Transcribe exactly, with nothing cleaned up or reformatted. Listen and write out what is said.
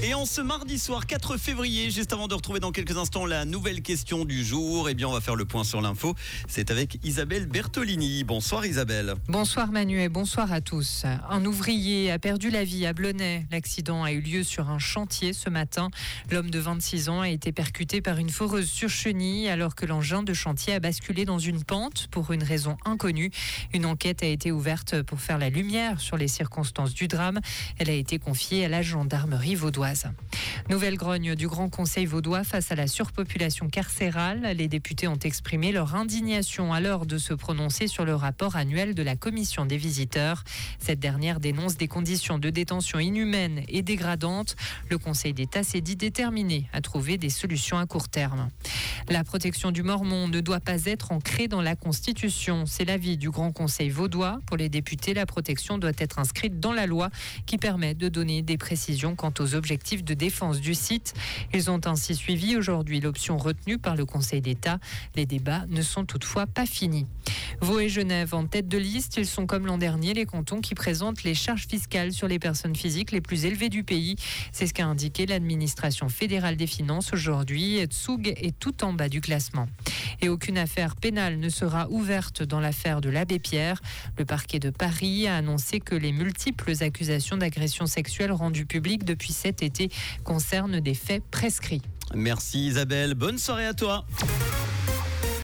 Et en ce mardi soir quatre février, juste avant de retrouver dans quelques instants la nouvelle question du jour, eh bien on va faire le point sur l'info. C'est avec Isabelle Bertolini. Bonsoir Isabelle. Bonsoir Manu et bonsoir à tous. Un ouvrier a perdu la vie à Blonay. L'accident a eu lieu sur un chantier ce matin. L'homme de vingt-six ans a été percuté par une foreuse sur chenille alors que l'engin de chantier a basculé dans une pente pour une raison inconnue. Une enquête a été ouverte pour faire la lumière sur les circonstances du drame. Elle a été confiée à la gendarmerie vaudoise. Nouvelle grogne du Grand Conseil vaudois face à la surpopulation carcérale. Les députés ont exprimé leur indignation à l'heure de se prononcer sur le rapport annuel de la commission des visiteurs. Cette dernière dénonce des conditions de détention inhumaines et dégradantes. Le Conseil d'État s'est dit déterminé à trouver des solutions à court terme. La protection du mormon ne doit pas être ancrée dans la Constitution. C'est l'avis du Grand Conseil vaudois. Pour les députés, la protection doit être inscrite dans la loi qui permet de donner des précisions quant aux objectifs de défense du site. Ils ont ainsi suivi aujourd'hui l'option retenue par le Conseil d'État. Les débats ne sont toutefois pas finis. Vaud et Genève en tête de liste, ils sont comme l'an dernier les cantons qui présentent les charges fiscales sur les personnes physiques les plus élevées du pays. C'est ce qu'a indiqué l'administration fédérale des finances aujourd'hui. Tsug est tout en bas du classement. Et aucune affaire pénale ne sera ouverte dans l'affaire de l'abbé Pierre. Le parquet de Paris a annoncé que les multiples accusations d'agression sexuelle rendues publiques depuis cet été concernent des faits prescrits. Merci Isabelle, bonne soirée à toi.